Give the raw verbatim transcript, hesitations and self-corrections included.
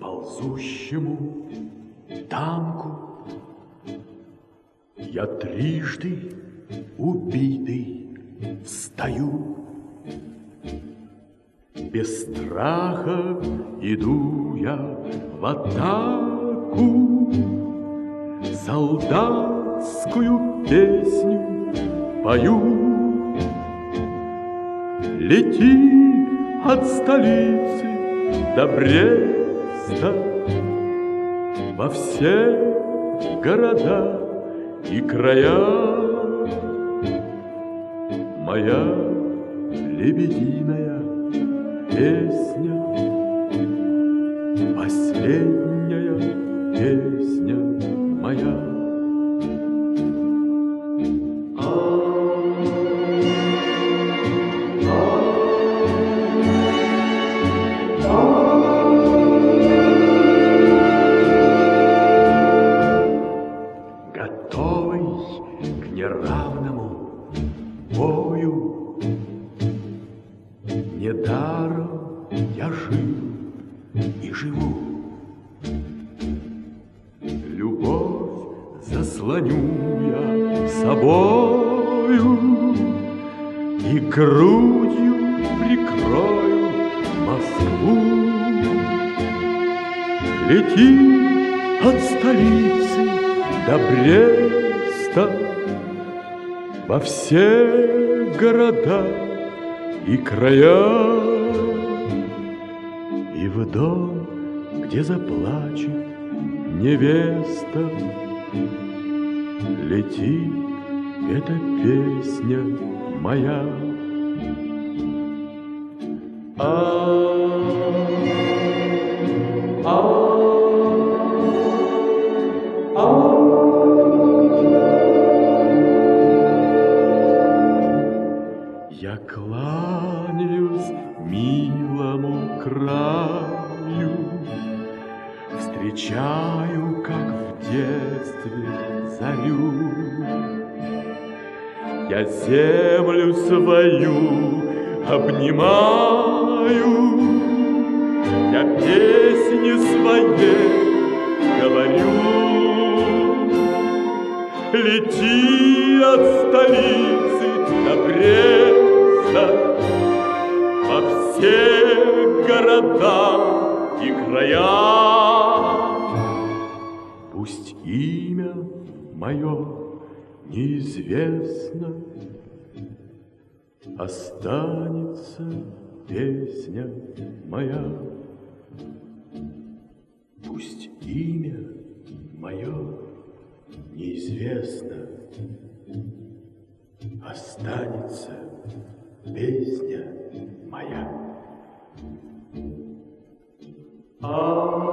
ползущему танку. Я трижды убитый встаю, без страха иду я в атаку, солдатскую песню пою. Лети от столицы до Бреста во все города и края. Моя лебединая песня, последняя песня моя. Готовый к неравному бою, недаром я жил и живу. Любовь заслоню я собою и грудью прикрою Москву. Лети от столицы до Бреста во все города и края, и в дом, где заплачет невеста. Лети, это песня моя. А, а, а. Я кланяюсь милому краю, встречаю, как в детстве, зарю. Я землю свою обнимаю, я песни своей говорю. Лети от столицы до Бреста во все города и края. Пусть имя мое неизвестно, останется песня моя. Пусть имя мое неизвестно, останется песня моя. А